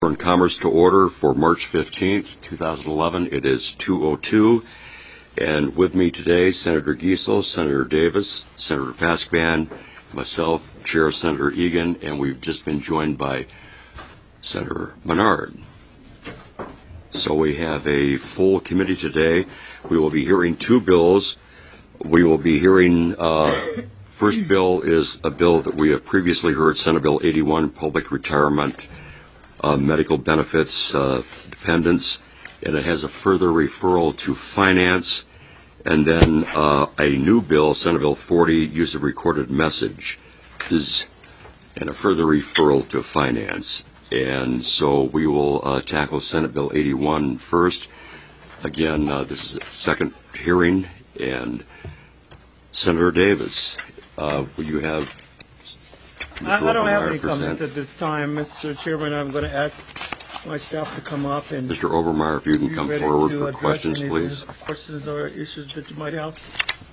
And Commerce to order for March 15th, 2011. It is 2:02, and with me today, Senator Giesel, Senator Davis, Senator Paskvan, myself, Chair Senator Egan, and we've just been joined by Senator Menard. So we have a full committee today. We will be hearing two bills. We will be hearing, first bill is a bill that we have previously heard, Senate Bill 81, Public Retirement Medical Benefits Dependents, and it has a further referral to Finance, and then a new bill, Senate Bill 40, Use of Recorded Messages, and a further referral to Finance. And so we will tackle Senate Bill 81 first. Again, this is the second hearing, and Senator Davis, will you have I don't have any comments at this time, Mr. Chairman. I'm going to ask my staff to come up and Mr. Obermeyer, if you can come forward for questions, please. Questions or issues that you might have.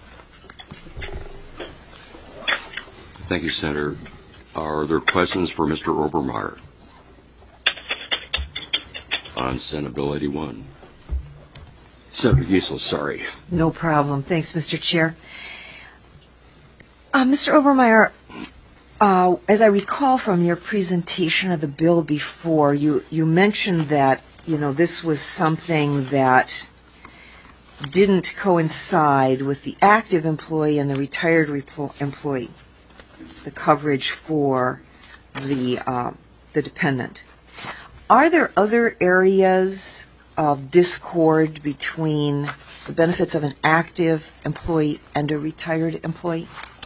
Thank you, Senator. Are there questions for Mr. Obermeyer on Senate Bill 81? Senator Giesel, sorry. No problem. Thanks, Mr. Chair. Mr. Obermeyer, as I recall from your presentation of the bill before, you mentioned that, this was something that didn't coincide with the active employee and the retired employee, the coverage for the dependent. Are there other areas of discord between the benefits of an active employee and a retired employee?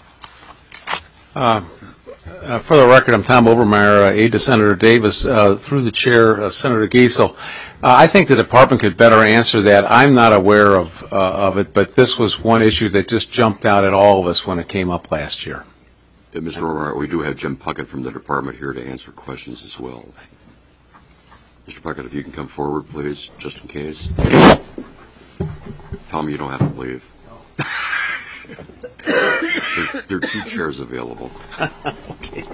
For the record, I'm Tom Obermeyer, aide to Senator Davis. Through the chair, Senator Giesel, I think the department could better answer that. I'm not aware of it, but this was one issue that just jumped out at all of us when it came up last year. Mr. Obermeyer, we do have Jim Puckett from the department here to answer questions as well. Mr. Puckett, if you can come forward, please, just in case. Tom, you don't have to leave. There are two chairs available. Okay.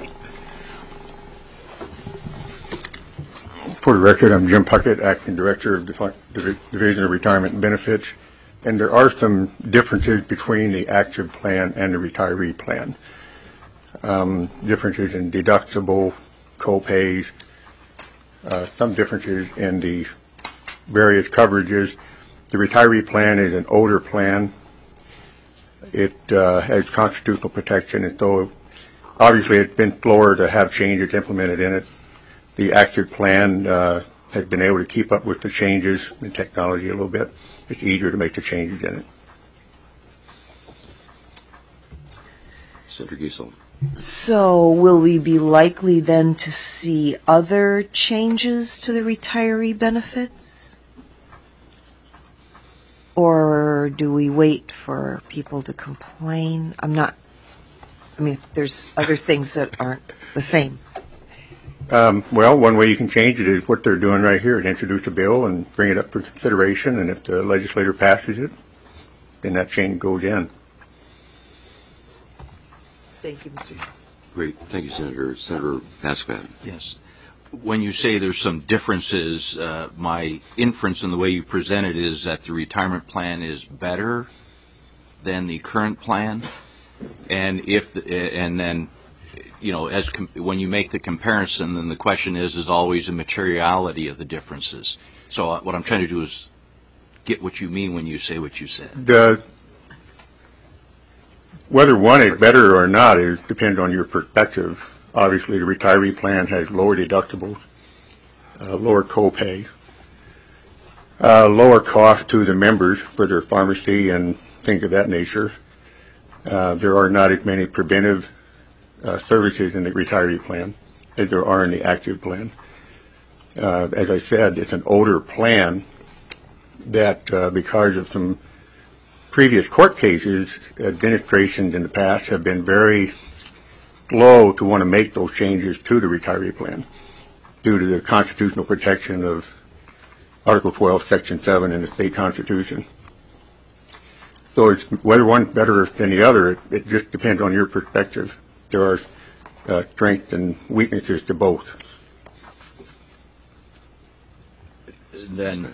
For the record, I'm Jim Puckett, Acting Director of Division of Retirement and Benefits, and there are some differences between the active plan and the retiree plan. Differences in deductible, co-pays, some differences in the various coverages. The retiree plan is an older plan. It has constitutional protection, and so obviously it's been slower to have changes implemented in it. The active plan has been able to keep up with the changes in technology a little bit. It's easier to make the changes in it. Senator Giesel. So will we be likely then to see other changes to the retiree benefits? Or do we wait for people to complain? There's other things that aren't the same. Well, one way you can change it is what they're doing right here, introduce a bill and bring it up for consideration, and if the legislator passes it, then that change goes in. Thank you, Mr. Great. Thank you, Senator. Senator Paskvan. Yes. When you say there's some differences, my inference in the way you present it is that the retirement plan is better than the current plan, and when you make the comparison, then the question is always the materiality of the differences. So what I'm trying to do is get what you mean when you say what you said. Whether one is better or not depends on your perspective. Obviously, the retiree plan has lower deductibles, lower copay, lower cost to the members for their pharmacy and things of that nature. There are not as many preventive services in the retiree plan as there are in the active plan. As I said, it's an older plan that because of some previous court cases, administrations in the past have been very slow to want to make those changes to the retiree plan due to the constitutional protection of Article 12, Section 7 in the state constitution. So it's whether one's better than the other, it just depends on your perspective. There are strengths and weaknesses to both. then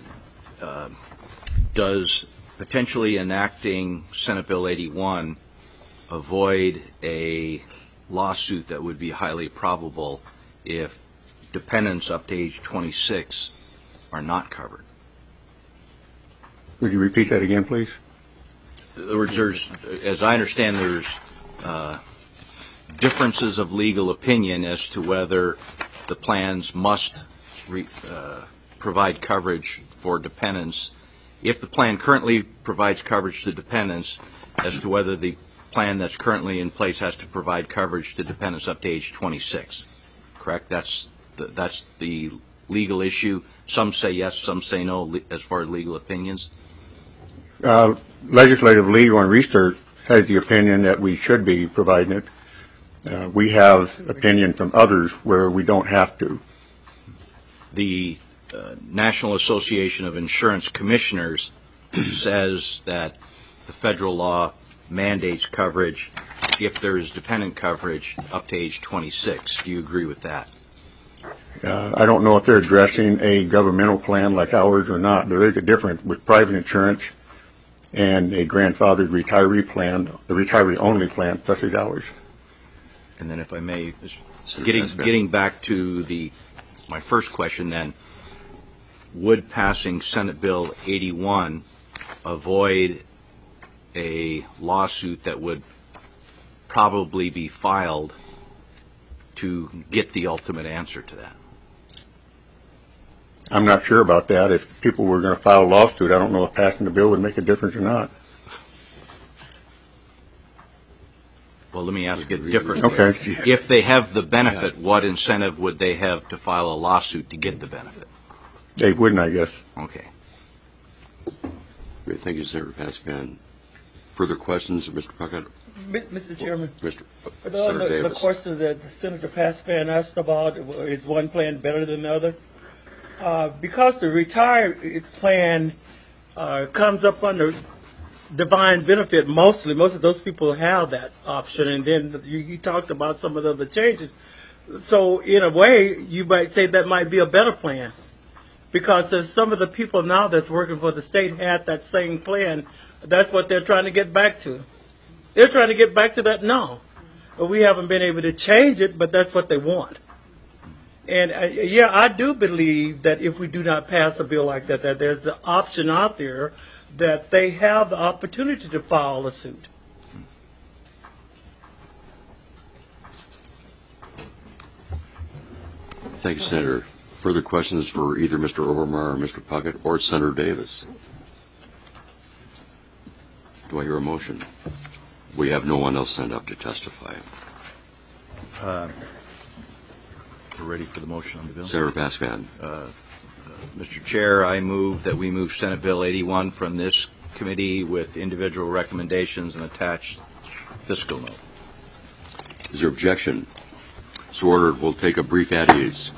does potentially enacting Senate Bill 81 avoid a lawsuit that would be highly probable if dependents up to age 26 are not covered? Would you repeat that again, please? In other words, as I understand, there's differences of legal opinion as to whether the plans must provide coverage for dependents. If the plan currently provides coverage to dependents, as to whether the plan that's currently in place has to provide coverage to dependents up to age 26. Correct? That's the legal issue. Some say yes, some say no, as far as legal opinions. Legislative Legal and Research has the opinion that we should be providing it. We have opinion from others where we don't have to. The National Association of Insurance Commissioners says that the federal law mandates coverage if there is dependent coverage up to age 26. Do you agree with that? I don't know if they're addressing a governmental plan like ours or not. There is a difference with private insurance and a grandfathered retiree plan, the retiree-only plan, such as ours. And then if I may, getting back to my first question then, would passing Senate Bill 81 avoid a lawsuit that would probably be filed to get the ultimate answer to that? I'm not sure about that. If people were going to file a lawsuit, I don't know if passing the bill would make a difference or not. Well, let me ask it differently. Okay. If they have the benefit, what incentive would they have to file a lawsuit to get the benefit? They wouldn't, I guess. Okay. Great. Thank you, Senator Paskman. Further questions of Mr. Puckett? Mr. Chairman, Senator the Davis. question that Senator Paskman asked about, is one plan better than the other? Because the retired plan comes up under defined benefit mostly. Most of those people have that option, and then you talked about some of the other changes. So in a way, you might say that might be a better plan, because there's some of the people now that's working for the state had that same plan. That's what they're trying to get back to. They're trying to get back to that now. But we haven't been able to change it, but that's what they want. And yeah, I do believe that if we do not pass a bill like that, that there's the option out there that they have the opportunity to file a suit. Thank you, Senator. Further questions for either Mr. Obermeyer or Mr. Puckett or Senator Davis? Do I hear a motion? We have no one else signed up to testify. We're ready for the motion on the bill. Senator Paskman. Mr. Chair, I move that we move Senate Bill 81 from this committee with individual recommendations and attached fiscal note. Is there objection? So ordered. We'll take a brief at ease.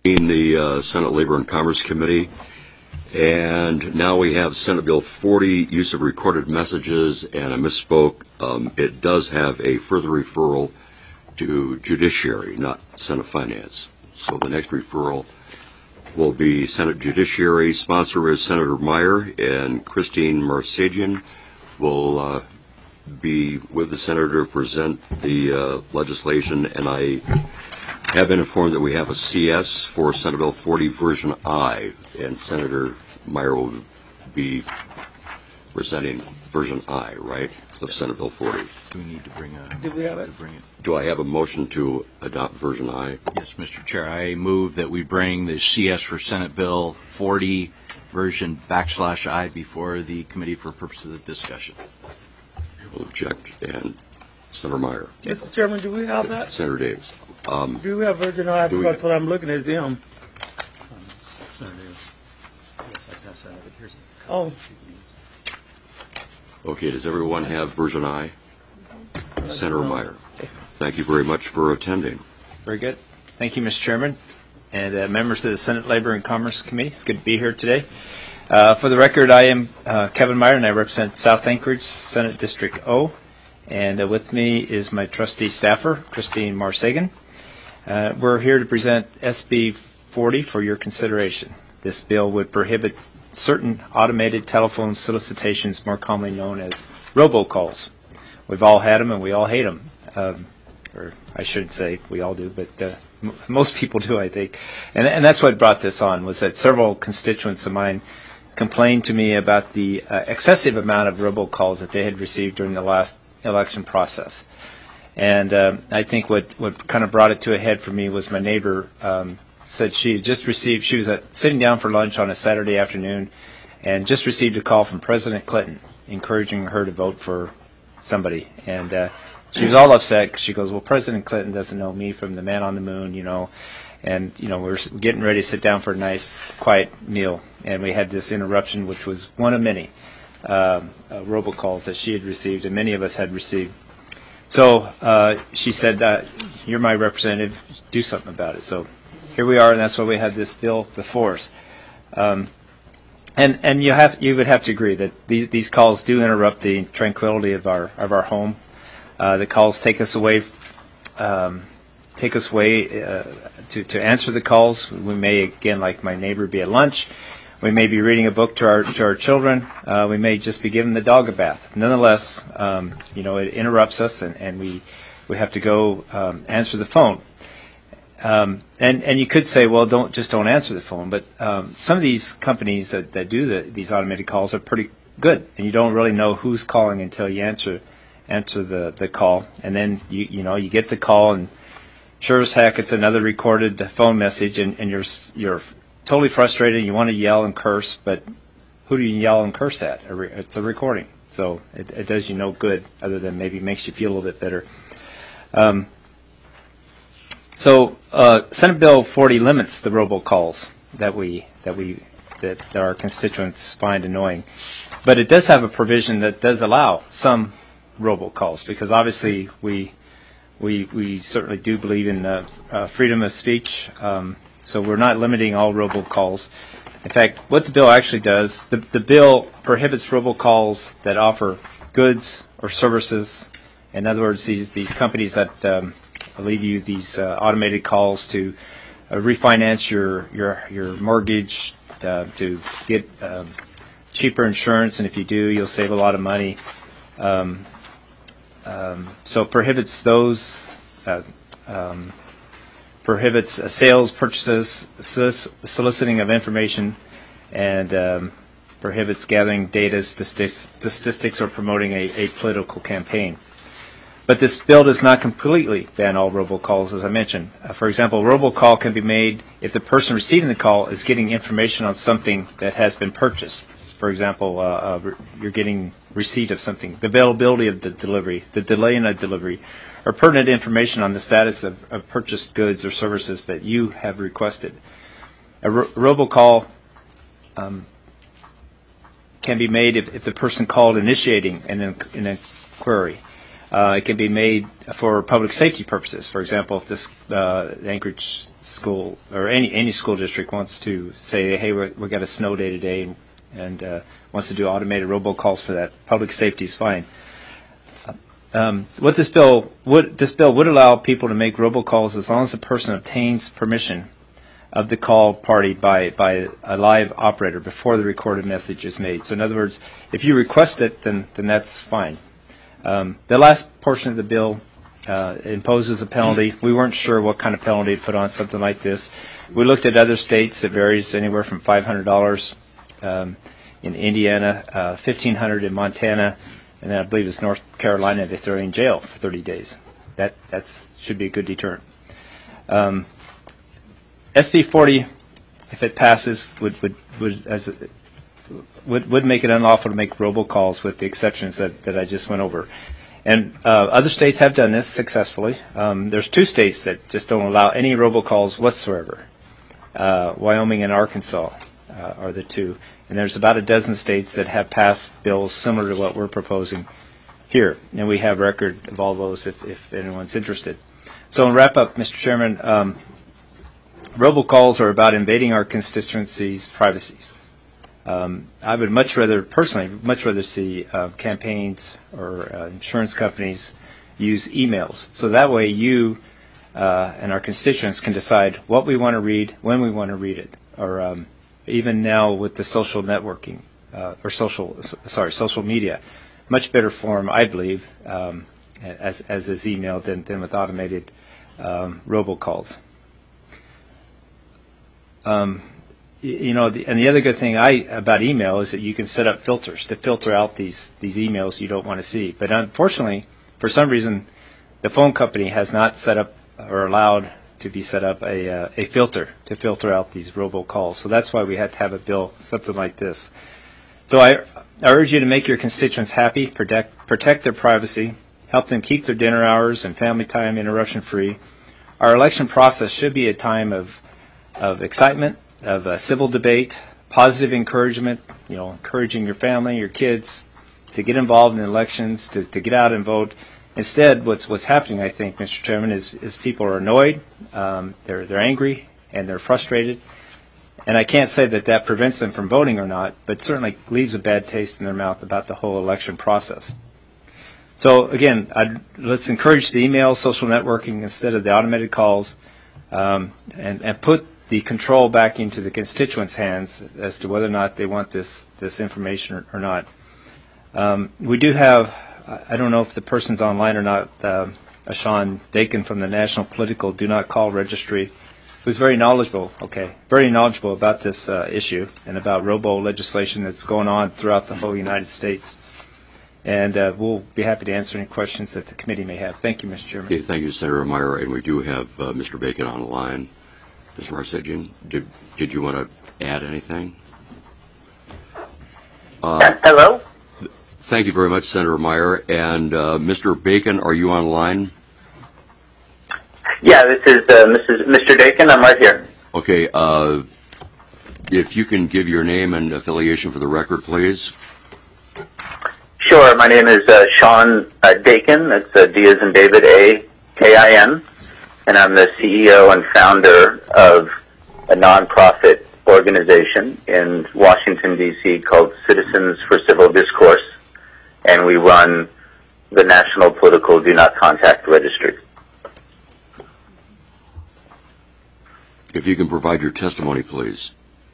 in the Senate Labor and Commerce Committee. And now we have Senate Bill 40, use of recorded messages, and I misspoke. It does have a further referral to Judiciary, not Senate Finance. So the next referral will be Senate Judiciary. Sponsor is Senator Meyer, and Christine Marsagian will be with the senator to present the legislation. And I have been informed that we have a CS for Senate Bill 40 version I, and Senator Meyer will be presenting version I, right, of Senate Bill 40. Do we need to bring a... Do we have it? Do I have a motion to adopt version I? Yes, Mr. Chair. I move that we bring the CS for Senate Bill 40 version /I before the committee for purposes of discussion. I will object. And Senator Meyer. Mr. Chairman, do we have that? Senator Davis. Do we have version I? Do we- Because what I'm looking at is M. Senator Davis. Yes, I passed that out, but here's a Oh, Okay, does everyone have version I? Senator Meyer. Thank you very much for attending. Very good. Thank you, Mr. Chairman, and members of the Senate Labor and Commerce Committee. It's good to be here today. For the record, I am Kevin Meyer, and I represent South Anchorage, Senate District O. And with me is my trustee staffer, Christine Marsagan. We're here to present SB 40 for your consideration. This bill would prohibit certain automated telephone solicitations, more commonly known as robocalls. We've all had them, and we all hate them. Or I shouldn't say we all do, but most people do, I think. And that's what brought this on, was that several constituents of mine complained to me about the excessive amount of robocalls that they had received during the last election process. And I think what kind of brought it to a head for me was my neighbor said she had just received, she was sitting down for lunch on a Saturday afternoon and just received a call from President Clinton encouraging her to vote for somebody. And she was all upset because she goes, well, President Clinton doesn't know me from the man on the moon, you know. And, you know, we're getting ready to sit down for a nice, quiet meal. And we had this interruption, which was one of many robocalls that she had received and many of us had received. So she said, you're my representative, do something about it. So here we are, and that's why we have this bill before us. And you would have to agree that these calls do interrupt the tranquility of our home. The calls take us away to answer the calls. We may, again, like my neighbor, be at lunch. We may be reading a book to our children. We may just be giving the dog a bath. Nonetheless, it interrupts us, and we have to go answer the phone. And you could say, well, don't answer the phone. But some of these companies that do these automated calls are pretty good, and you don't really know who's calling until you answer the call, and then you get the call, and sure as heck it's another recorded phone message, and you're totally frustrated. You want to yell and curse, but who do you yell and curse at? It's a recording, so it does you no good, other than maybe makes you feel a little bit better. So Senate Bill 40 limits the robocalls that our constituents find annoying, but it does have a provision that does allow some robocalls, because obviously we certainly do believe in freedom of speech. So we're not limiting all robocalls. In fact, what the bill actually does, the bill prohibits robocalls that offer goods or services. In other words, these companies that leave you these automated calls to refinance your mortgage, to get cheaper insurance, and if you do, you'll save a lot of money. So it prohibits those, prohibits sales, purchases, soliciting of information, and prohibits gathering data, statistics, or promoting a political campaign. But this bill does not completely ban all robocalls, as I mentioned. For example, a robocall can be made if the person receiving the call is getting information on something that has been purchased. For example, you're getting receipt of something, the availability of the delivery, the delay in a delivery, or pertinent information on the status of purchased goods or services that you have requested. A robocall can be made if the person called initiating an inquiry. It can be made for public safety purposes. For example, if this Anchorage school or any school district wants to say, hey, we got a snow day today, and wants to do automated robocalls for that, public safety is fine. What this bill would allow people to make robocalls as long as the person obtains permission of the call party by a live operator before the recorded message is made. So in other words, if you request it, then that's fine. The last portion of the bill imposes a penalty. We weren't sure what kind of penalty to put on something like this. We looked at other states. It varies anywhere from $500 in Indiana, $1,500 in Montana, and then I believe it's North Carolina. They throw you in jail for 30 days. That should be a good deterrent. SB 40, if it passes, would make it unlawful to make robocalls with the exceptions that I just went over. And other states have done this successfully. There's 2 states that just don't allow any robocalls whatsoever. Wyoming and Arkansas are the 2. And there's about a dozen states that have passed bills similar to what we're proposing here. And we have record of all those if anyone's interested. So in wrap up, Mr. Chairman, robocalls are about invading our constituencies' privacies. I would personally much rather see campaigns or insurance companies use emails. So that way you and our constituents can decide what we want to read, when we want to read it. Or even now with the social networking, social media, much better form, I believe, as is email than with automated robocalls. And the other good thing about email is that you can set up filters to filter out these emails you don't want to see. But unfortunately, for some reason, the phone company has not set up or allowed to be set up a filter to filter out these robocalls. So that's why we had to have a bill, something like this. So I urge you to make your constituents happy, protect their privacy, help them keep their dinner hours and family time interruption-free. Our election process should be a time of excitement, of civil debate, positive encouragement, encouraging your family, your kids to get involved in elections, to get out and vote. Instead, what's happening, I think, Mr. Chairman, is people are annoyed, they're angry, and they're frustrated. And I can't say that prevents them from voting or not, but certainly leaves a bad taste in their mouth about the whole election process. So again, let's encourage the email, social networking instead of the automated calls, and put the control back into the constituents' hands as to whether or not they want this information or not. We do have, I don't know if the person's online or not, Sean Dakin from the National Political Do Not Call Registry, who's very knowledgeable about this issue and about robo legislation that's going on throughout the whole United States. And we'll be happy to answer any questions that the committee may have. Thank you, Mr. Chairman. Okay, thank you, Senator Meyer. And we do have Mr. Bacon on the line. Mr. Marsegian, did you want to add anything? Hello? Thank you very much, Senator Meyer. And Mr. Bacon, are you on the line? Yeah, this is Mr. Dakin. I'm right here. Okay. If you can give your name and affiliation for the record, please. Sure. My name is Sean Dakin. That's D as in David, A-K-I-N. And I'm the CEO and founder of a nonprofit organization in Washington, D.C. called Citizens for Civil Discourse. And we run the National Political Do Not Contact Registry. If you can provide your testimony, please.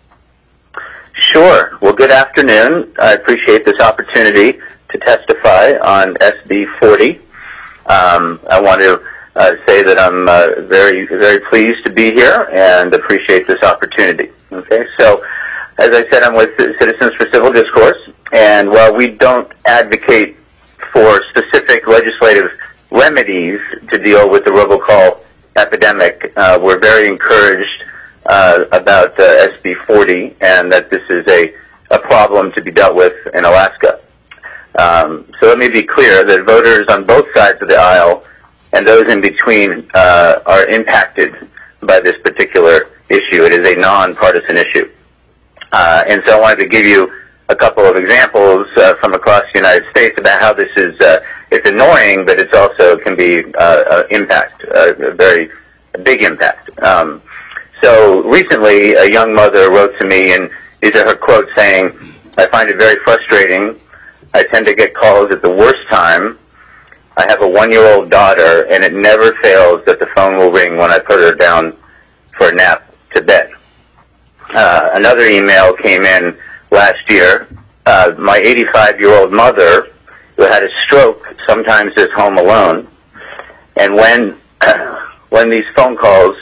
Sure. Well, good afternoon. I appreciate this opportunity to testify on SB 40. I want to say that I'm very, very pleased to be here and appreciate this opportunity. Okay, so as I said, I'm with Citizens for Civil Discourse, and while we don't advocate for specific legislative remedies to deal with the robocall epidemic, we're very encouraged about SB 40 and that this is a problem to be dealt with in Alaska. So let me be clear that voters on both sides of the aisle and those in between are impacted by this particular issue. It is a nonpartisan issue. And so I wanted to give you a couple of examples from across the United States about how this is it's annoying, but it's also can be impact, a very big impact. So recently, a young mother wrote to me, and these are her quotes saying, "I find it very frustrating. I tend to get calls at the worst time. I have a 1-year-old daughter, and it never fails that the phone will ring when I put her down for a nap to bed." Another email came in last year. My 85-year-old mother, who had a stroke, sometimes is home alone, and when these phone calls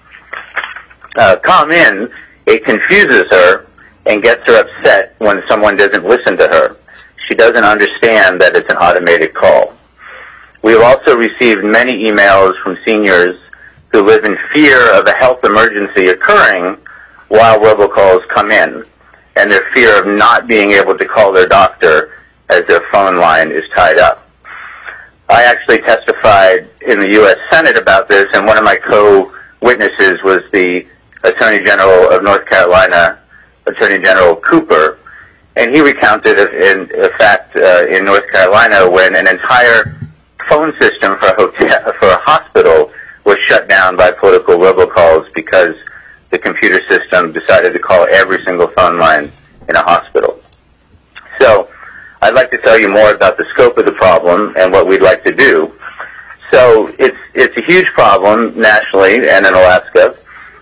come in, it confuses her and gets her upset when someone doesn't listen to her. She doesn't understand that it's an automated call. We have also received many emails from seniors who live in fear of a health emergency occurring while robocalls come in, and their fear of not being able to call their doctor as their phone line is tied up. I actually testified in the U.S. Senate about this, and one of my co-witnesses was the Attorney General of North Carolina, Attorney General Cooper, and he recounted in fact in North Carolina when an entire phone system for a hospital was shut down by political robocalls because the computer system decided to call every single phone line in a hospital. So I'd like to tell you more about the scope of the problem and what we'd like to do. So it's a huge problem nationally and in Alaska.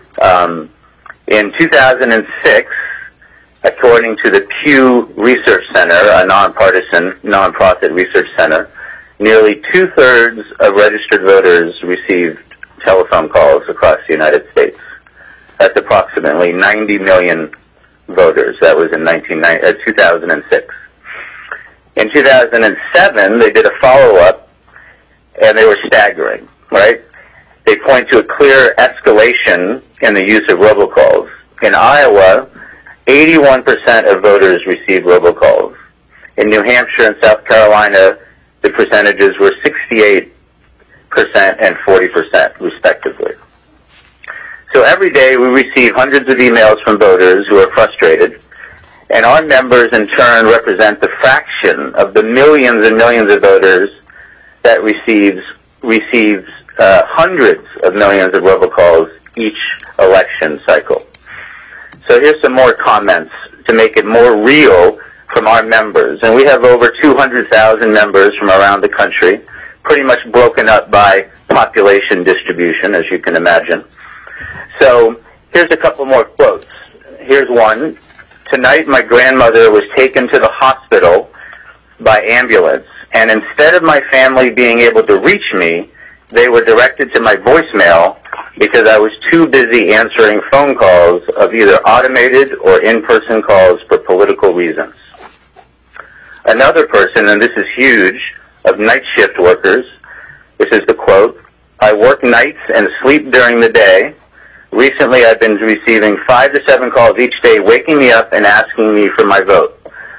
In 2006, according to the Pew Research Center, a nonpartisan, nonprofit research center, nearly 2/3 of registered voters received telephone calls across the United States. That's approximately 90 million voters. That was in 2006. In 2007, they did a follow-up, and they were staggering, right? They point to a clear escalation in the use of robocalls. In Iowa, 81% of voters received robocalls. In New Hampshire and South Carolina, the percentages were 68% and 40%, respectively. So every day we receive hundreds of emails from voters who are frustrated, and our members in turn represent the fraction of the millions and millions of voters that receives hundreds of millions of robocalls each election cycle. So here's some more comments to make it more real from our members. And we have over 200,000 members from around the country, pretty much broken up by population distribution, as you can imagine. So here's a couple more quotes. Here's one. "Tonight my grandmother was taken to the hospital by ambulance, and instead of my family being able to reach me, they were directed to my voicemail because I was too busy answering phone calls of either automated or in-person calls for political reasons." Another person, and this is huge, of night shift workers, this is the quote, "I work nights and sleep during the day. Recently I've been receiving 5 to 7 calls each day waking me up and asking me for my vote."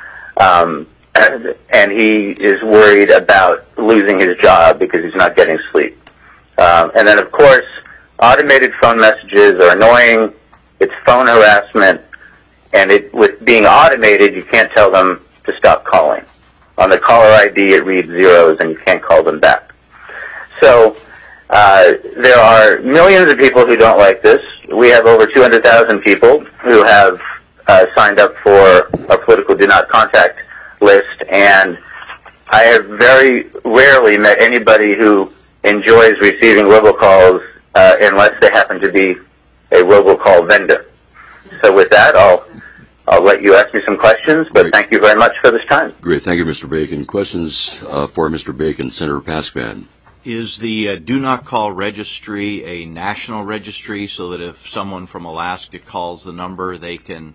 And he is worried about losing his job because he's not getting sleep. And then, of course, automated phone messages are annoying. It's phone harassment. And with being automated, you can't tell them to stop calling. On the caller ID, it reads zeros, and you can't call them back. So there are millions of people who don't like this. We have over 200,000 people who have signed up for our political do not contact list, and I have very rarely met anybody who enjoys receiving robocalls unless they happen to be a robocall vendor. So with that, I'll let you ask me some questions, but Great. Thank you very much for this time. Great. Thank you, Mr. Bacon. Questions for Mr. Bacon, Senator Paskvan. Is the Do Not Call registry a national registry so that if someone from Alaska calls the number, they can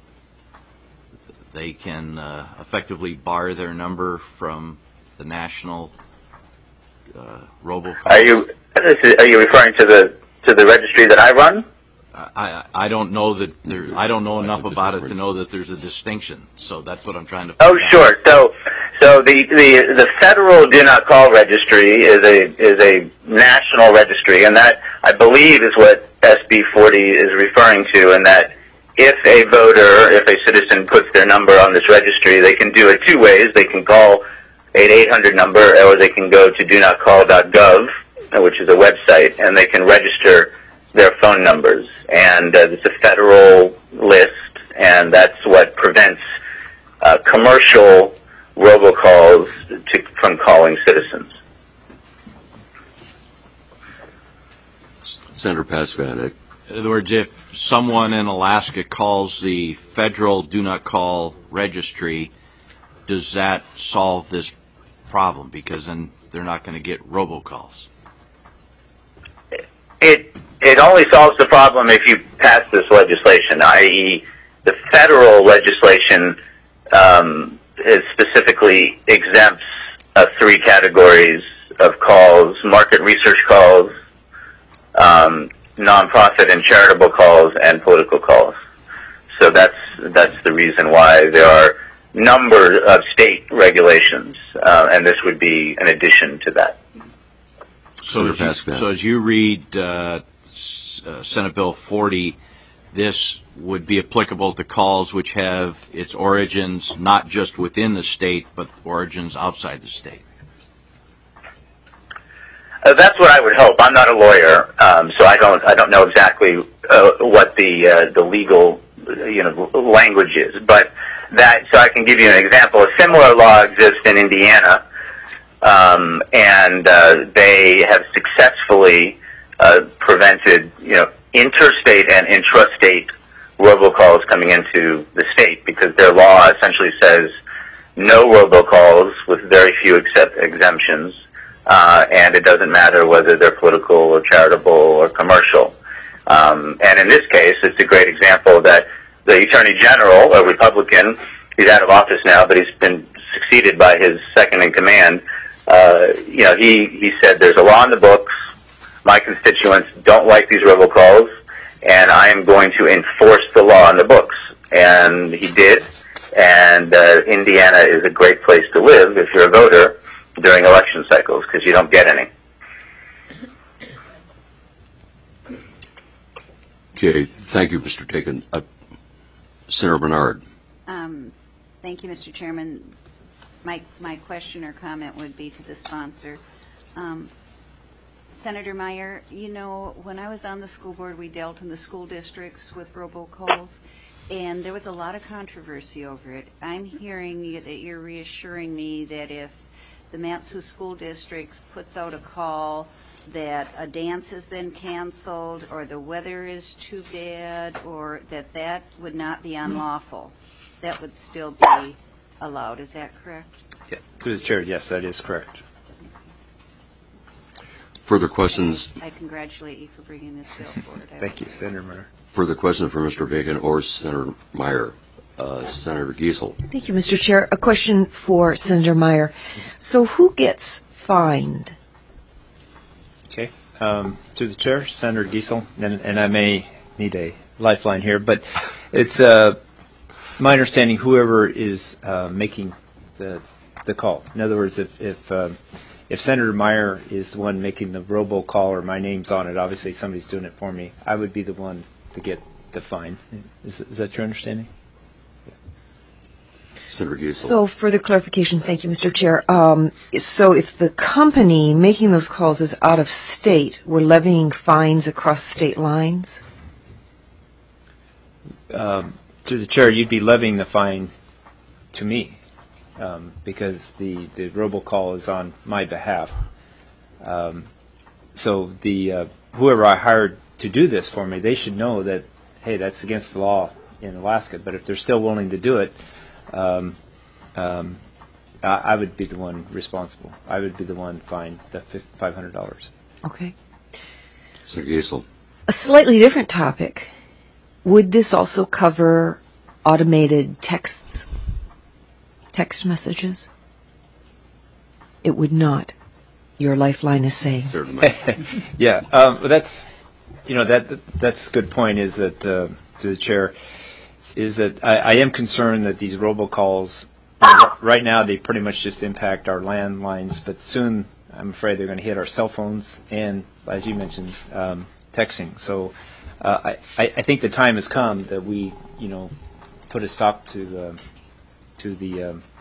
effectively bar their number from the national robocall? Are you referring to the registry that I run? I don't know that I don't know enough about it to know that there's a distinction. So that's what I'm trying to. Oh, sure. So the federal Do Not Call registry is a national registry, and that I believe is what SB 40 is referring to. And that if a citizen puts their number on this registry, they can do it two ways. They can call 800 number, or they can go to donotcall.gov, which is a website, and they can register their phone numbers. And it's a federal list, and that's what prevents commercial robocalls from calling citizens. Senator Paskvan. In other words, if someone in Alaska calls the federal Do Not Call registry, does that solve this problem? Because then they're not going to get robocalls. It only solves the problem if you pass this legislation, i.e., the federal legislation it specifically exempts three categories of calls: market research calls, nonprofit and charitable calls, and political calls. So that's the reason why there are number of state regulations, and this would be an addition to that. So as you read Senate Bill 40, this would be applicable to calls which have its origins not just within the state, but origins outside the state. That's what I would hope. I'm not a lawyer, so I don't know exactly what the legal language is. But so I can give you an example. A similar law exists in Indiana, and they have successfully prevented interstate and intrastate robocalls coming into the state, because their law essentially says no robocalls with very few exemptions. And it doesn't matter whether they're political or charitable or commercial. And in this case, it's a great example that the Attorney General, a Republican, he's out of office now, but he's been succeeded by his second in command. He said there's a law in the books. My constituents don't like these robocalls, and I am going to enforce the law in the books. And he did. And Indiana is a great place to live if you're a voter during election cycles, because you don't get any. Okay, thank you, Mr. Taken. Senator Bernard. Thank you, Mr. Chairman. My question or comment would be to the sponsor. Senator Meyer, when I was on the school board, we dealt in the school districts with robocalls, and there was a lot of controversy over it. I'm hearing that you're reassuring me that if the Mat-Su School District puts out a call that a dance has been canceled or the weather is too bad, or that would not be unlawful, that would still be allowed. Is that correct? Yeah. Through the chair, yes, that is correct. Further questions? I congratulate you for bringing this bill forward. Thank you, Senator Meyer. Further questions for Mr. Bacon or Senator Meyer? Senator Giesel. Thank you, Mr. Chair. A question for Senator Meyer. So who gets fined? Okay. To the chair, Senator Giesel, and I may need a lifeline here, but it's my understanding whoever is making the call. In other words, if Senator Meyer is the one making the robocall or my name's on it, obviously somebody's doing it for me, I would be the one to get the fine. Is that your understanding? Senator Giesel. So further clarification, thank you, Mr. Chair. So if the company making those calls is out of state, we're levying fines across state lines? To the chair, you'd be levying the fine to me because the robocall is on my behalf. So the whoever I hired to do this for me, they should know that, hey, that's against the law in Alaska. But if they're still willing to do it, I would be the one responsible. I would be the one fined the $500. Okay. Senator Giesel. A slightly different topic. Would this also cover automated text messages? It would not. Your lifeline is saying. Yeah, that's that's a good point. Is that to the chair? Is that I am concerned that these robocalls, right now they pretty much just impact our landlines, but soon I'm afraid they're going to hit our cell phones and, as you mentioned, texting. So I think the time has come that we, put a stop to the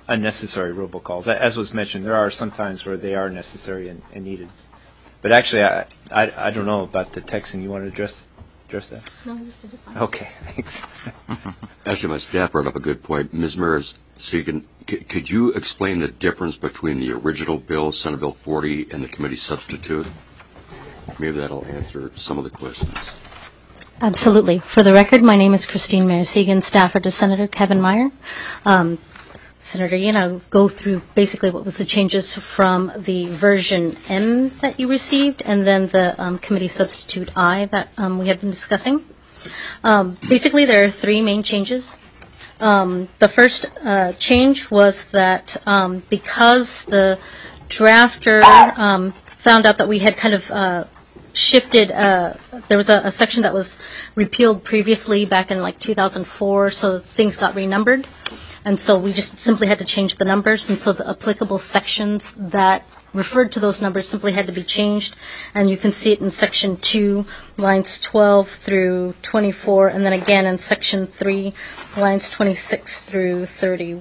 unnecessary robocalls. As was mentioned, there are some times where they are necessary and needed. But actually, I don't know about the texting. You want to address that? No, you did it fine. Okay, thanks. Actually, my staff brought up a good point. Ms. Mears-Segan, could you explain the difference between the original bill, Senate Bill 40, and the committee substitute? Maybe that'll answer some of the questions. Absolutely. For the record, my name is Christine Mears-Segan, staffer to Senator Kevin Meyer. Senator, I'll go through basically what was the changes from the version M that you received and then the committee substitute I that we have been discussing. Basically, there are three main changes. The first change was that because the drafter found out that we had kind of shifted, there was a section that was repealed previously back in like 2004, so things got renumbered. And so we just simply had to change the numbers, and so the applicable sections that referred to those numbers simply had to be changed. And you can see it in Section 2, lines 12 through 24, and then again in Section 3, lines 26 through 30.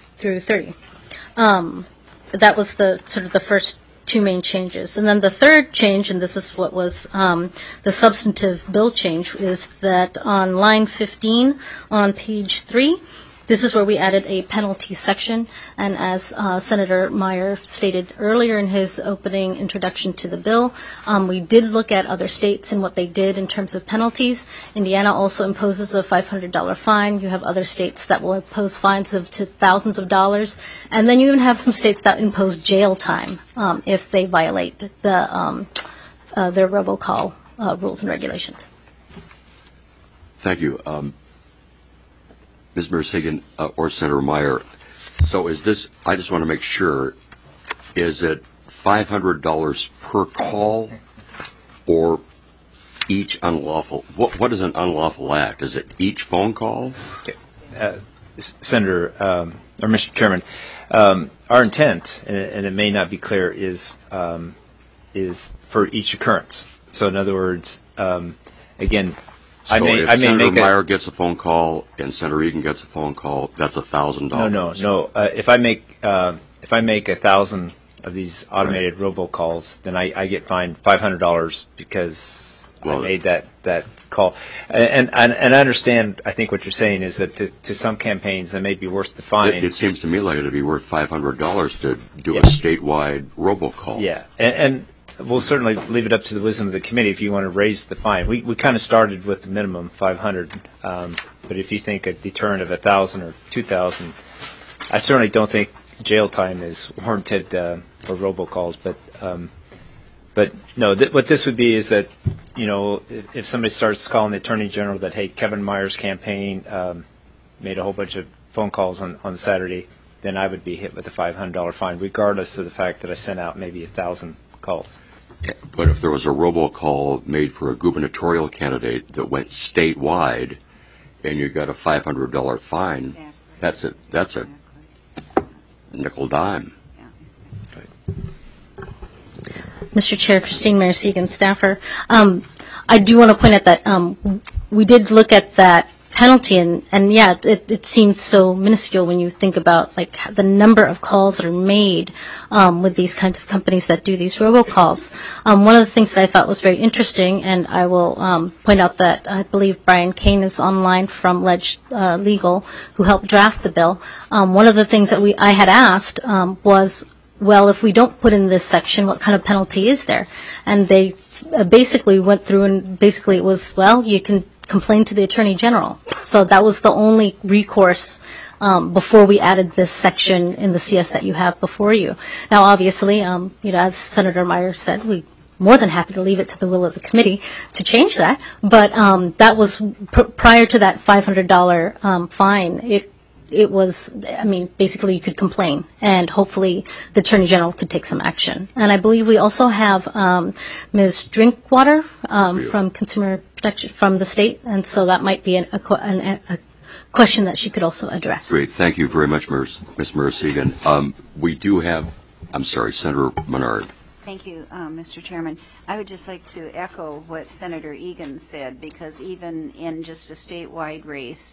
That was the sort of the first two main changes. And then the third change, and this is what was the substantive bill change, is that on line 15 on page 3, this is where we added a penalty section, and as Senator Meyer stated earlier in his opening introduction to the bill, we did look at other states and what they did in terms of penalties. Indiana also imposes a $500 fine. You have other states that will impose fines of to thousands of dollars, and then you even have some states that impose jail time if they violate the their robocall rules and regulations. Thank you. Ms. Mears-Segan or Senator Meyer, so is this, I just want to make sure, is it $500 per call or each unlawful, what is an unlawful act? Is it each phone call? Senator, or Mr. Chairman, our intent, and it may not be clear, is for each occurrence. So in other words, again, So if Senator Meyer gets a phone call and Senator Egan gets a phone call, that's $1,000. No. If I make 1,000 of these automated robocalls, then I get fined $500 because I made that call. And I understand. I think what you're saying is that to some campaigns that may be worth the fine. It seems to me like it'd be worth $500 to do a statewide robocall. Yeah, and we'll certainly leave it up to the wisdom of the committee if you want to raise the fine. We kind of started with the minimum 500, but if you think a deterrent of 1,000 or 2,000, I certainly don't think jail time is warranted for robocalls. But no, what this would be is that if somebody starts calling the Attorney General that hey, Kevin Meyer's campaign made a whole bunch of phone calls on Saturday, then I would be hit with a $500 fine, regardless of the fact that I sent out maybe 1,000 calls. But if there was a robocall made for a gubernatorial candidate that went statewide, and you got a $500 fine, that's a nickel dime. Mr. Chair, Christine Mears-Segan, staffer. I do want to point out that we did look at that penalty, and yeah, it seems so minuscule when you think about like the number of calls that are made with these kinds of companies that do these robocalls. One of the things that I thought was very interesting, and I will point out that I believe Brian Kane is online from Ledge Legal, who helped draft the bill. One of the things that I had asked was, well, if we don't put in this section, what kind of penalty is there? And they basically went through and basically it was, well, you can complain to the Attorney General. So that was the only recourse before we added this section in the CS that you have before you. Now, obviously, as Senator Meyer said, we're more than happy to leave it to the will of the committee to change that. But that was prior to that $500 fine. It was, basically you could complain, and hopefully the Attorney General could take some action. And I believe we also have Ms. Drinkwater from Consumer Protection from the state, and so that might be a question that she could also address. Great. Thank you very much, Ms. Mears-Segan. We do have, Senator Menard. Thank you, Mr. Chairman. I would just like to echo what Senator Egan said, because even in just a statewide race,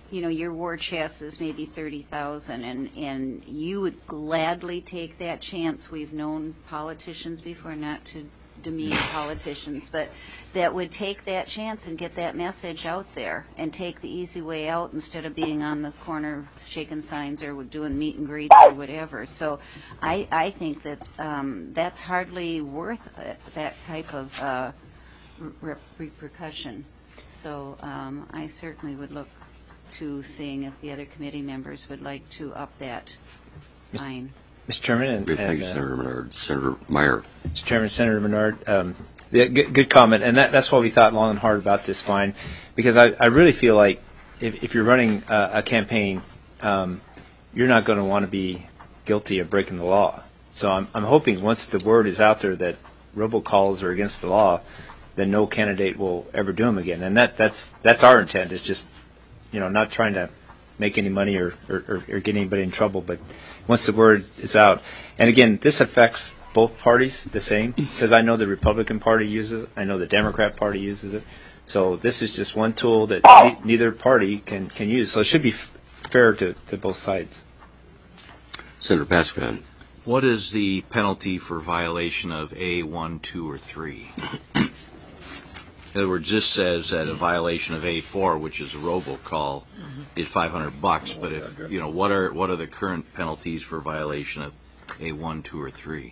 your war chest is maybe 30,000, and you would gladly take that chance. We've known politicians before, not to demean politicians, but that would take that chance and get that message out there and take the easy way out instead of being on the corner shaking signs or doing meet and greets or whatever. So I think that that's hardly worth that type of repercussion. So I certainly would look to seeing if the other committee members would like to up that fine. Mr. Chairman, Thank you, Senator Menard. Senator Meyer. Mr. Chairman, Senator Menard, yeah, good comment, and that's why we thought long and hard about this fine, because I really feel like if you're running a campaign, you're not going to want to be guilty of breaking the law. So I'm hoping once the word is out there that robocalls are against the law, then no candidate will ever do them again, and that's our intent. Is just not trying to make any money or get anybody in trouble, but once the word is out, and again, this affects both parties the same, because I know the Republican Party uses it, I know the Democrat Party uses it, so this is just one tool that neither party can use, so it should be fair to both sides. Senator Paskvan. What is the penalty for violation of A, 1, 2, or 3? In other words, this says that a violation of A4, which is a robocall, is $500. But if what are the current penalties for violation of A1, 2, or 3?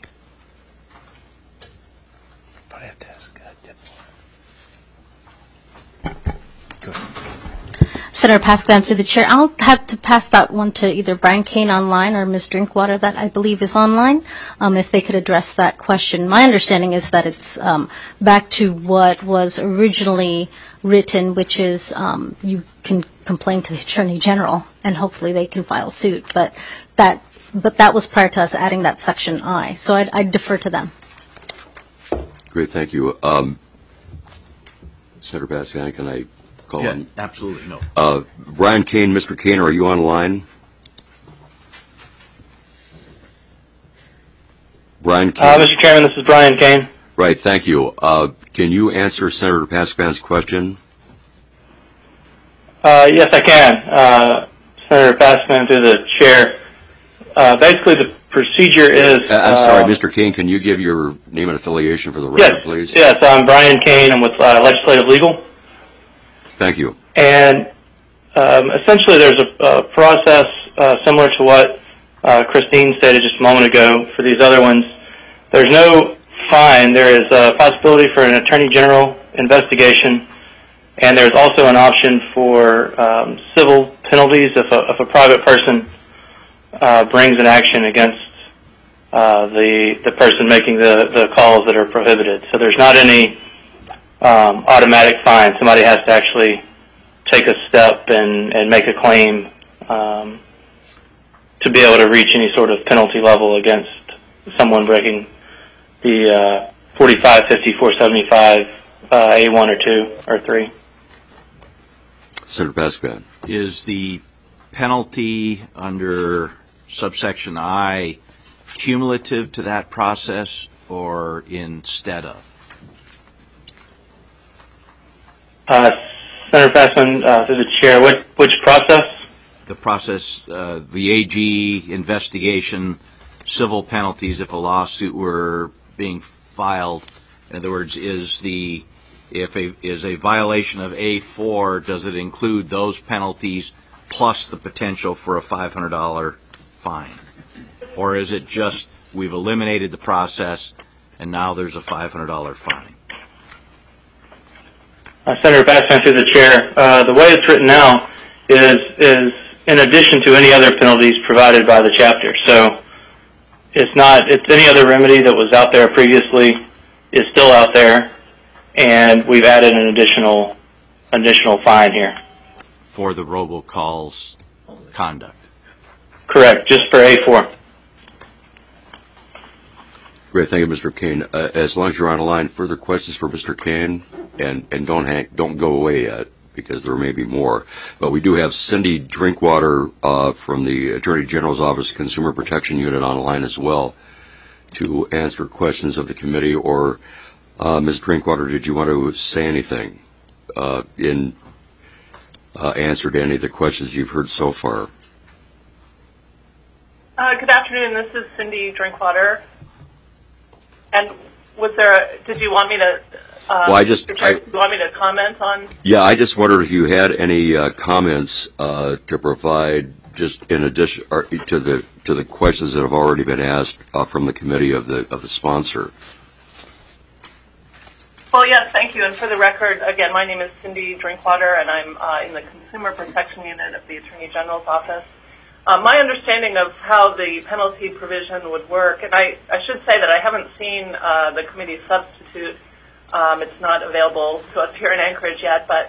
Probably have to ask Go ahead. Senator Paskvan, through the chair, I'll have to pass that one to either Brian Kane online or Ms. Drinkwater, that I believe is online, if they could address that question. My understanding is that it's back to what was originally written, which is you can complain to the Attorney General, and hopefully they can file suit. But that was prior to us adding that section I. So I'd defer to them. Great, thank you. Senator Paskvan, can I call on? Absolutely, no. Brian Kane, Mr. Kane, are you online? Brian Kane. Mr. Chairman, this is Brian Kane. Right, thank you. Can you answer Senator Paskvan's question? Yes, I can. Senator Paskvan, through the chair. Basically, the procedure is... I'm sorry, Mr. Kane, can you give your name and affiliation for the record, please? Yes, I'm Brian Kane. I'm with Legislative Legal. Thank you. And essentially there's a process similar to what Christine stated just a moment ago for these other ones. There's no fine. There is a possibility for an Attorney General investigation, and there's also an option for civil penalties if a private person brings an action against the person making the calls that are prohibited. So there's not any automatic fine. Somebody has to actually take a step and make a claim to be able to reach any sort of penalty level against someone breaking the 45, 50, 475, A1 or 2 or 3. Senator Paskvan. Is the penalty under subsection I cumulative to that process or instead of? Senator Paskvan, through the chair, which process? The process, the AG investigation, civil penalties if a lawsuit were being filed. In other words, is a violation of A4, does it include those penalties plus the potential for a $500 fine? Or is it just we've eliminated the process and now there's a $500 fine? Senator Paskvan, through the chair, the way it's written now is in addition to any other penalties provided by the chapter. So it's any other remedy that was out there previously is still out there, and we've added an additional fine here. For the robocalls conduct? Correct, just for A4. Great, thank you, Mr. Kane. As long as you're on the line, further questions for Mr. Kane, and don't go away yet, because there may be more. But we do have Cindy Drinkwater from the Attorney General's Office Consumer Protection Unit on the line as well to answer questions of the committee. Or, Ms. Drinkwater, did you want to say anything in answer to any of the questions you've heard so far. Good afternoon. This is Cindy Drinkwater. And did you want me to? Do you want me to comment on? Yeah, I just wondered if you had any comments to provide, just in addition to the questions that have already been asked from the committee of the sponsor. Well, yes, thank you. And for the record, again, my name is Cindy Drinkwater, and I'm in the Consumer Protection Unit of the Attorney General's Office. My understanding of how the penalty provision would work, and I should say that I haven't seen the committee's substitute. It's not available to us here in Anchorage yet, but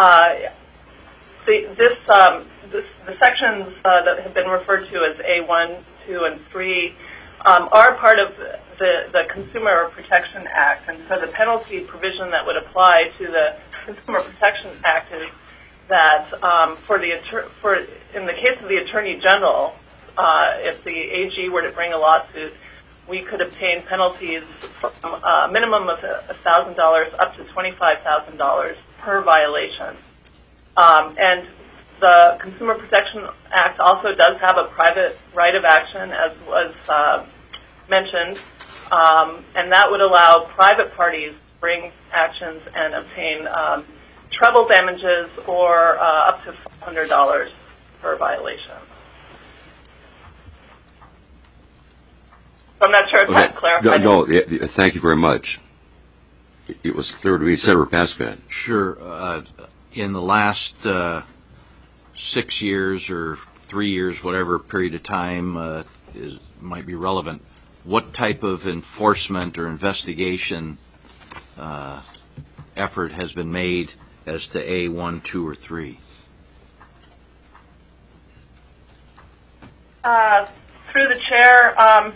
the sections that have been referred to as A1, 2, and 3 are part of the Consumer Protection Act, and so the penalty provision that would apply to the Consumer Protection Act is that in the case of the Attorney General, if the AG were to bring a lawsuit, we could obtain penalties from a minimum of $1,000 up to $25,000 per violation. And the Consumer Protection Act also does have a private right of action, as was mentioned, and that would allow private parties to bring actions and obtain treble damages or up to $500 per violation. So I'm not sure if that clarified. No, thank you very much. It was clear to me. Senator Paskman. Sure. In the last 6 years or 3 years, whatever period of time might be relevant, what type of enforcement or investigation effort has been made as to A1, 2, or 3? Through the chair,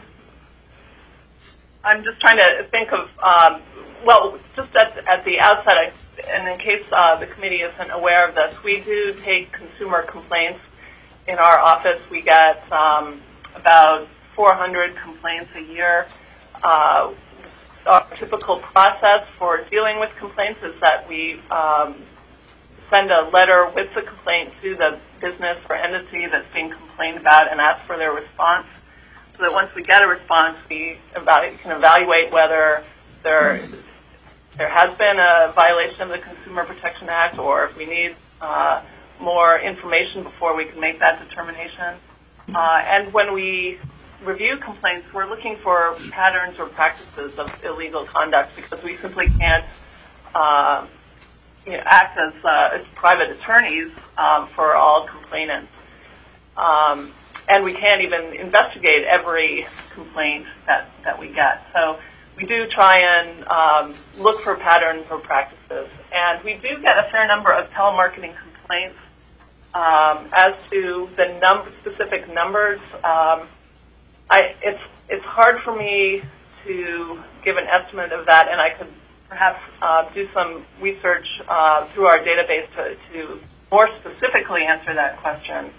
I'm just trying to think of, just at the outset, and in case the committee isn't aware of this, we do take consumer complaints in our office. We get about 400 complaints a year. Our typical process for dealing with complaints is that we send a letter with the complaint to the business or entity that's being complained about and ask for their response. So that once we get a response, we can evaluate whether there has been a violation of the Consumer Protection Act, or if we need more information before we can make that determination. And when we review complaints, we're looking for patterns or practices of illegal conduct, because we simply can't act as private attorneys for all complainants. And we can't even investigate every complaint that we get. So we do try and look for patterns or practices. And we do get a fair number of telemarketing complaints. As to the specific numbers, it's hard for me to give an estimate of that, and I could perhaps do some research through our database to more specifically answer that question.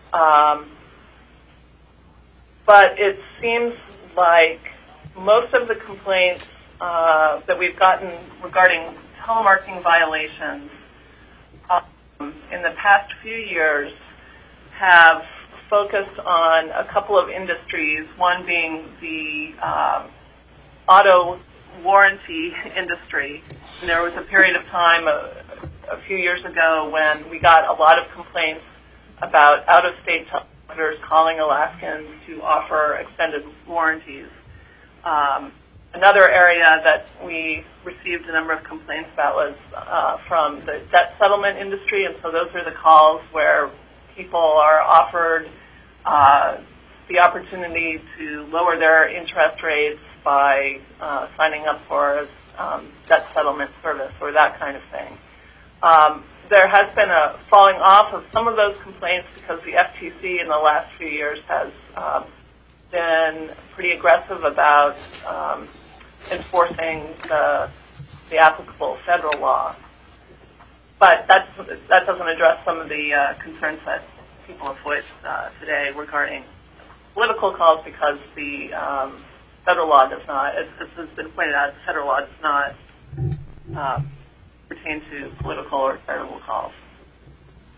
But it seems like most of the complaints that we've gotten regarding telemarketing violations in the past few years have focused on a couple of industries, one being the auto warranty industry. And there was a period of time a few years ago when we got a lot of complaints about out-of-state telemarketers calling Alaskans to offer extended warranties. Another area that we received a number of complaints about was from the debt settlement industry, and so those are the calls where people are offered the opportunity to lower their interest rates by signing up for a debt settlement service or that kind of thing. There has been a falling off of some of those complaints because the FTC in the last few years has been pretty aggressive about enforcing the applicable federal law. But that doesn't address some of the concerns that people have voiced today regarding political calls, because the federal law does not, as has been pointed out, the federal law does not pertain to political or charitable calls.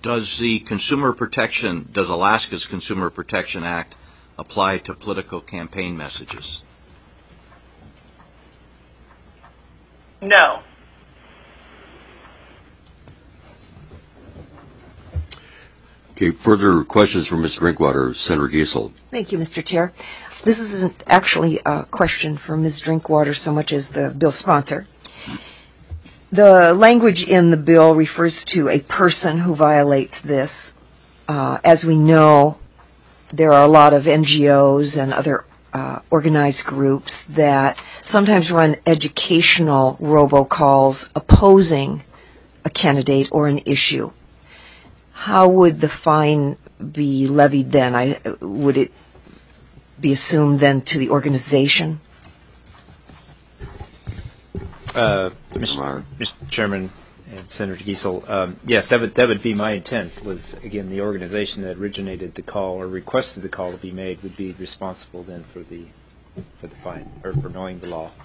Does Alaska's Consumer Protection Act apply to political campaign messages? No. Okay, further questions from Mr. Drinkwater, Senator Giesel. Thank you, Mr. Chair. This isn't actually a question for Ms. Drinkwater so much as the bill sponsor. The language in the bill refers to a person who violates this. As we know, there are a lot of NGOs and other organized groups that sometimes run educational robocalls opposing a candidate or an issue. How would the fine be levied then? Would it be assumed then to the organization? Mr. Chairman and Senator Giesel, yes, that would be my intent. Was again the organization that originated the call or requested the call to be made would be responsible then for the fine or for knowing the law.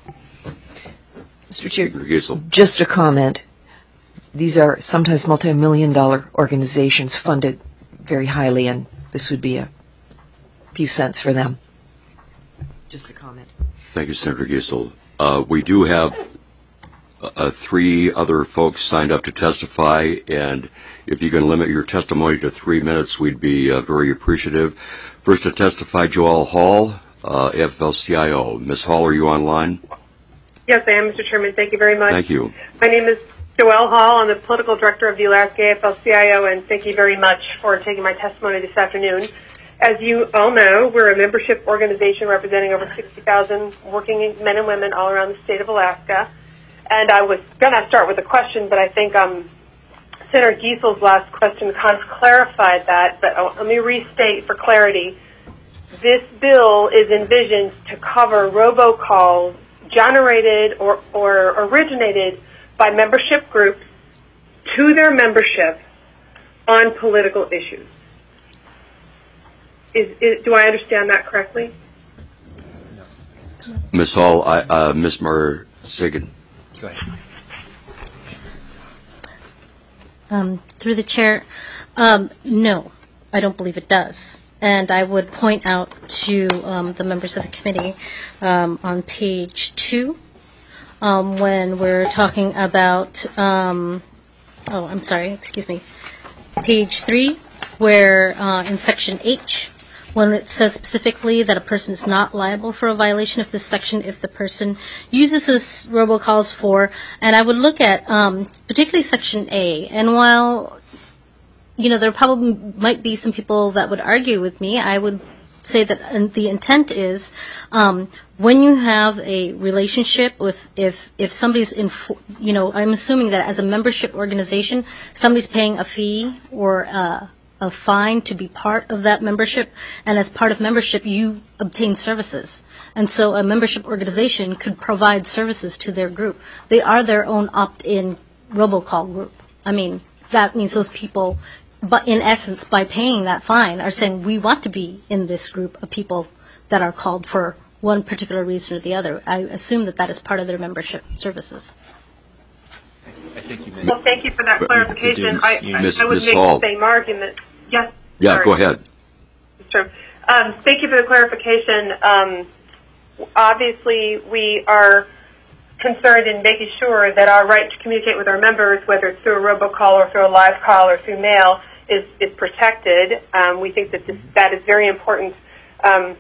Mr. Chair, just a comment. These are sometimes multi-million-dollar organizations funded very highly, and this would be a few cents for them. Just a comment. Thank you, Senator Giesel. We do have 3 other folks signed up to testify, and if you can limit your testimony to 3 minutes, we'd be very appreciative. First to testify, Joelle Hall, AFL-CIO. Ms. Hall, are you online? Yes, I am, Mr. Chairman. Thank you very much. Thank you. My name is Joelle Hall. I'm the political director of the Alaska AFL-CIO, and thank you very much for taking my testimony this afternoon. As you all know, we're a membership organization representing over 60,000 working men and women all around the state of Alaska. And I was going to start with a question, but I think Senator Giesel's last question kind of clarified that. But let me restate for clarity. This bill is envisioned to cover robocalls generated or originated by membership groups to their membership on political issues. Do I understand that correctly? Ms. Hall, Ms. Marsigan. Go ahead. Through the chair, no, I don't believe it does. And I would point out to the members of the committee on page 2, when we're talking about, page 3, where in section H, when it says specifically that a person is not liable for a violation of this section if the person uses this robocalls for, and I would look at particularly section A, and while there probably might be some people that would argue with me, I would say that the intent is when you have a relationship with, if somebody's I'm assuming that as a membership organization, somebody's paying a fee or a fine to be part of that membership, and as part of membership you obtain services. And so a membership organization could provide services to their group. They are their own opt-in robocall group. I mean, that means those people, but in essence, by paying that fine, are saying we want to be in this group of people that are called for one particular reason or the other. I assume that is part of their membership services. Well, thank you for that clarification. I would make the same argument. Yes. Yeah, sorry. Go ahead. Sure. Thank you for the clarification. Obviously, we are concerned in making sure that our right to communicate with our members, whether it's through a robocall or through a live call or through mail, is protected. We think that is very important, and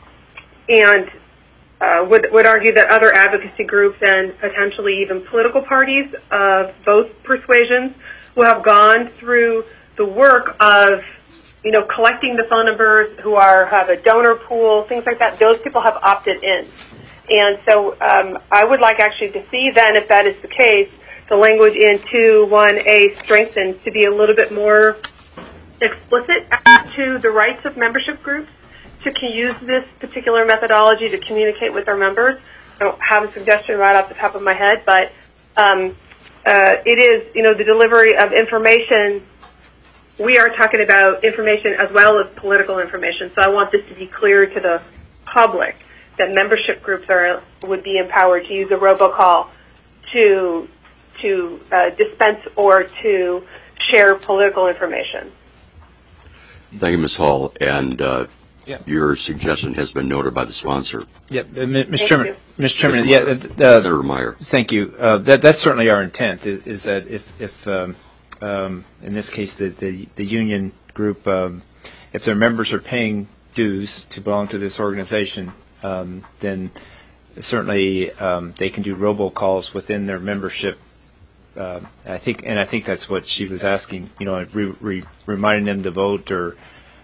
would argue that other advocacy groups and potentially even political parties of both persuasions who have gone through the work of collecting the phone numbers, who have a donor pool, things like that, those people have opted in. And so I would like actually to see then, if that is the case, the language in 2(1)A strengthened to be a little bit more explicit as to the rights of membership groups to use this particular methodology to communicate with their members. I don't have a suggestion right off the top of my head, but it is, the delivery of information. We are talking about information as well as political information, so I want this to be clear to the public that membership groups would be empowered to use a robocall to dispense or to share political information. Thank you, Ms. Hall. And Yeah. your suggestion has been noted by the sponsor. Yep, Mr. Chairman. Mr. Chairman, Mr. yeah, Senator Meyer. thank you. That's certainly our intent. Is that if in this case the union group, if their members are paying dues to belong to this organization, then certainly they can do robocalls within their membership. I think that's what she was asking. Reminding them to vote or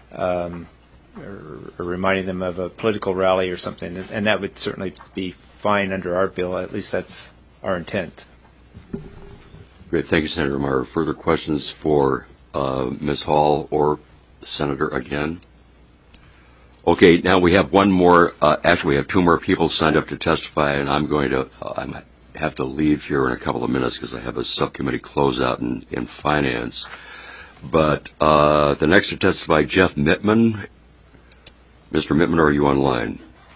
reminding them of a political rally or something, and that would certainly be fine under our bill. At least that's our intent. Great. Thank you, Senator Meyer. Further questions for Ms. Hall or Senator again? Okay, now we have one more. Actually, we have two more people signed up to testify, and I'm going to have to leave here in a couple of minutes because I have a subcommittee closeout in finance. But the next to testify, Jeff Mittman. Mr. Mittman, are you online?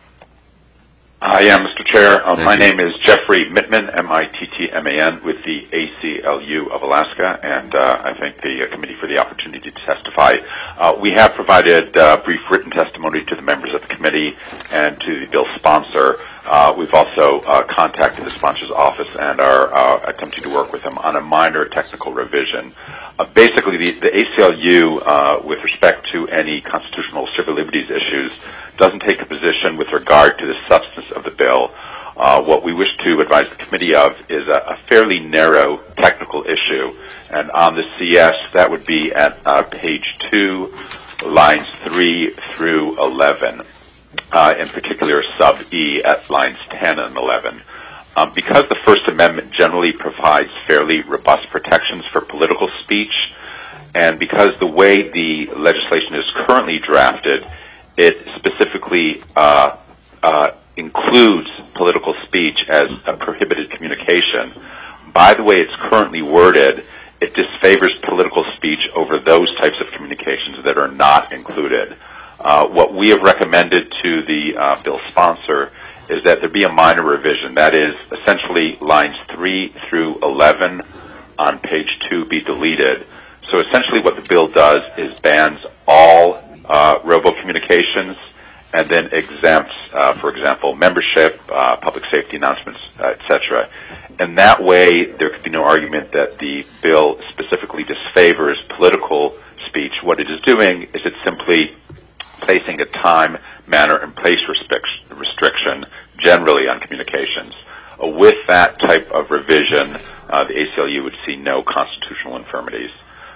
I am, Mr. Chair. My you. name is Jeffrey Mittman, M-I-T-T-M-A-N, with the ACLU of Alaska, and I thank the committee for the opportunity to testify. We have provided brief written testimony to the members of the committee and to the bill sponsor. We've also contacted the sponsor's office and are attempting to work with them on a minor technical revision. Basically, the ACLU, with respect to any constitutional civil liberties issues, doesn't take a position with regard to the substance of the bill. What we wish to advise the committee of is a fairly narrow technical issue, and on the CS, that would be at page 2, lines 3 through 11. In particular, sub-E at lines 10 and 11. Because the First Amendment generally provides fairly robust protections for political speech, and because the way the legislation is currently drafted, it specifically includes political speech as a prohibited communication. By the way it's currently worded, it disfavors political speech over those types of communications that are not included. What we have recommended to the bill sponsor is that there be a minor revision. That is, essentially, lines 3 through 11 on page 2 be deleted. So essentially what the bill does is bans all robo-communications and then exempts, for example, membership, public safety announcements, etc. And that way there could be no argument that the bill specifically disfavors political speech. What it is doing is it's simply placing a time, manner, and place restriction generally on communications. With that type of revision, the ACLU would see no constitutional infirmities.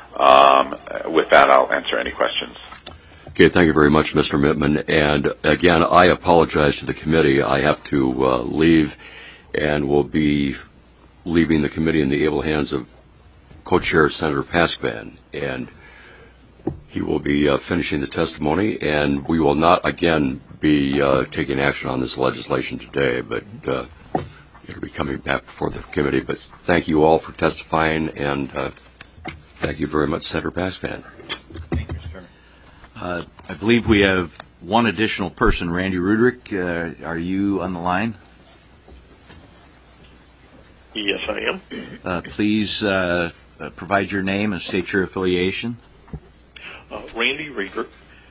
With that, I'll answer any questions. Okay, thank you very much, Mr. Mittman. And again, I apologize to the committee. I have to leave, and will be leaving the committee in the able hands of co-chair Senator Paskvan. And he will be finishing the testimony, and we will not, again, be taking action on this legislation today, but it'll be coming back before the committee. But thank you all for testifying, and thank you very much, Senator Paskvan. Thank you, Mr. Chairman. I believe we have one additional person, Randy Rudrick. Are you on the line? Yes, I am. Please provide your name and state your affiliation. Randy Rudrick,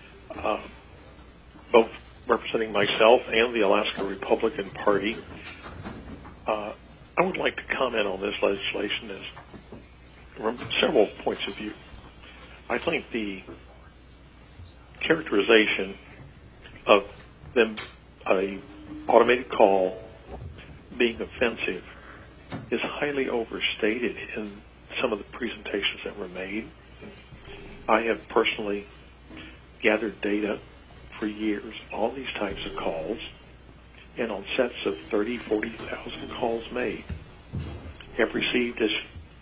both representing myself and the Alaska Republican Party. I would like to comment on this legislation from several points of view. I think the characterization of them, a automated call being offensive, is highly overstated in some of the presentations that were made. I have personally gathered data for years on these types of calls, and on sets of 30,000, 40,000 calls made, have received as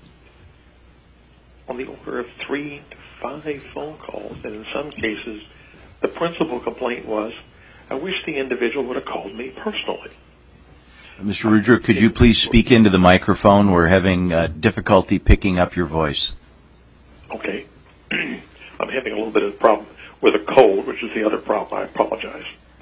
on the order of 3 to 5 phone calls, and in some cases, the principal complaint was, I wish the individual would have called me personally. Mr. Rudrick, could you please speak into the microphone? We're having difficulty picking up your voice. Okay. I'm having a little bit of a problem with a cold, which is the other problem. I apologize.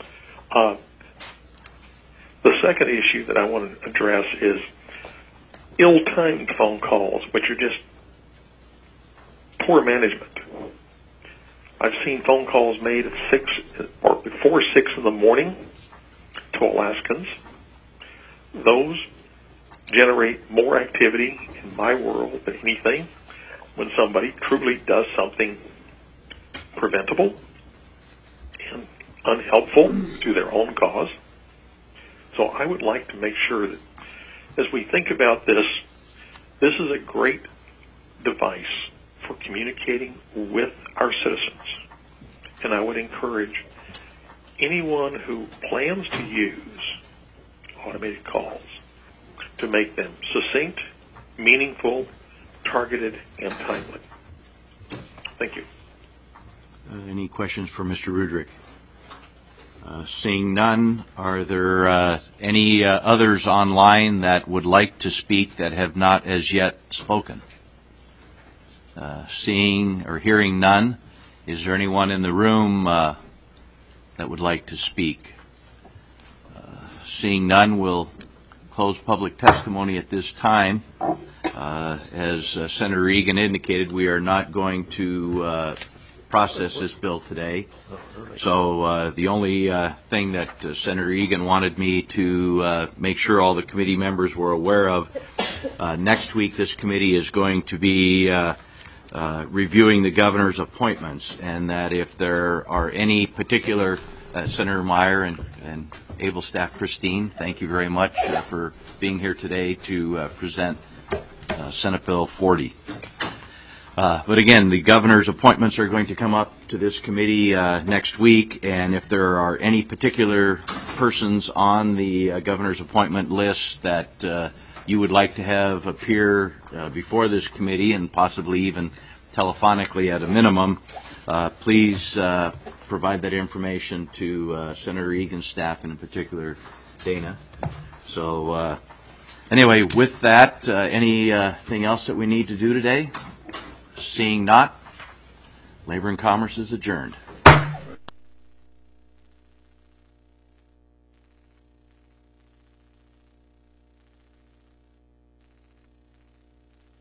The second issue that I want to address is ill-timed phone calls, which are just poor management. I've seen phone calls made at 6 or before 6 in the morning to Alaskans. Those generate more activity in my world than anything when somebody truly does something preventable and unhelpful to their own cause. So I would like to make sure that as we think about this, this is a great device for communicating with our citizens. And I would encourage anyone who plans to use automated calls to make them succinct, meaningful, targeted, and timely. Thank you. Any questions for Mr. Rudrick? Seeing none, are there any others online that would like to speak that have not as yet spoken? Seeing or hearing none, is there anyone in the room that would like to speak? Seeing none, we'll close public testimony at this time. As Senator Egan indicated, we are not going to process this bill today. So the only thing that Senator Egan wanted me to make sure all the committee members were aware of, next week this committee is going to be reviewing the governor's appointments, and that if there are any particular, Senator Meyer and able staff Christine, thank you very much for being here today to present Senate Bill 40. But again, the governor's appointments are going to come up to this committee next week, and if there are any particular persons on the governor's appointment list that you would like to have appear before this committee, and possibly even telephonically at a minimum, please provide that information to Senator Egan's staff, and in particular Dana. So anyway, with that, anything else that we need to do today? Seeing not, Labor and Commerce is adjourned.